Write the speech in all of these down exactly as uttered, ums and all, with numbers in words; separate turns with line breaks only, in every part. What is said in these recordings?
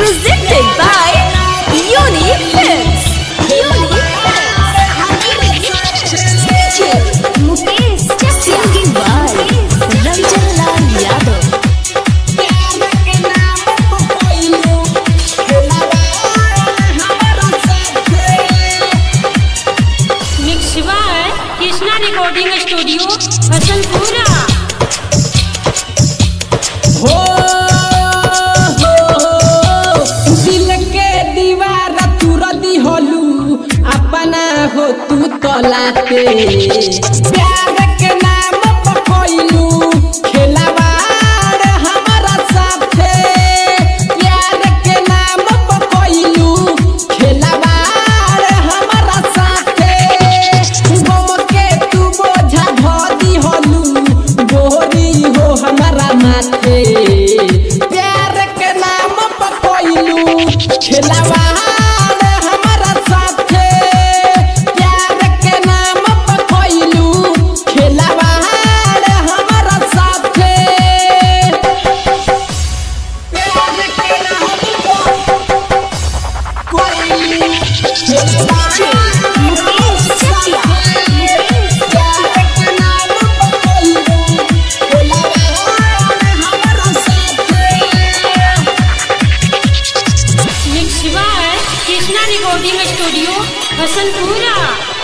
Presented by Unique Films. Unique Films. Mukesh singing by Ranjan Lal Yadav.
Mix by Krishna recording studio Hasanpura.
हो हो दिल के दीवार तुर दिहलू अपना हो तू तलाते प्यार के नाम पर कोइलू खेलावाड़ हमारा साथे प्यार के नाम पर कोइलू खेलावाड़ हमारा साथे गम के तू बोझा ध दिहलू गोरी हो हमारा माथे प्यार के नाम पर कोइलू खेलावाड़ हमारा साथे प्यार के नाम पर कोइलू खेलावाड़ हमारा साथे प्यार के नाम पर कोइलू
mix by Krishna recording studio Hasanpura.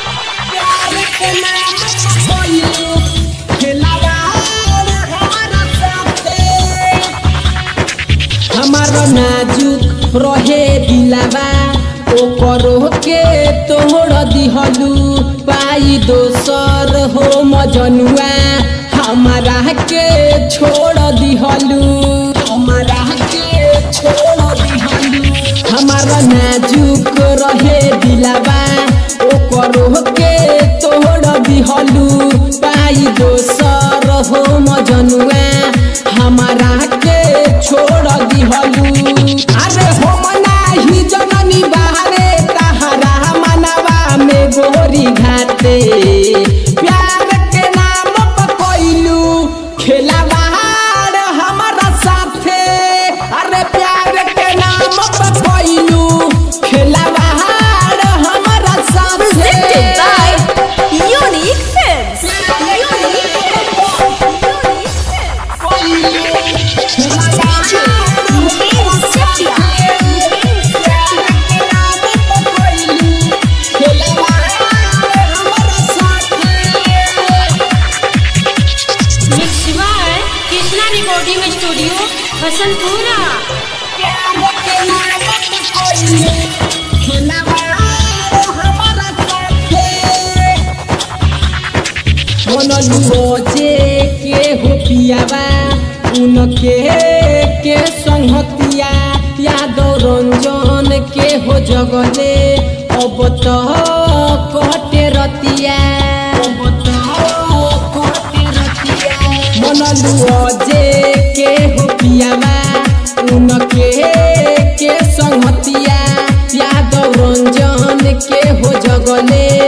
हमारा नाजुक रहे दिलावा ओकरो के तोड़ दिहलू पाई दोसर हो मजनुआ हमारा के छोड़ दिहलू हमारा के छोड़ दिहलू हमारा नाजुक रहे दिलावा ओकरो के तोड़ दिहलू पाई दोसर हो मजनुआ हमारा के छोड़ दिहलू अरे हो मनाही जननी बाहरे तहरा मनवा में गोरी घाटे प्यार के नाम पर कोइलू खेलावाड़ हमारा साथे अरे प्यार के नाम पर कोइलू खेलावाड़ हमारा साथे
Presented by Unique Films. Unique
mix by Krishna recording studio Hasanpura.
जे के हो पियावा उनके के संगतिया यादव रंजन के हो जगले अब तो कटे रतिया मनलुओ जे के हो पियावा उनके के संगतिया यादव रंजन के हो जगले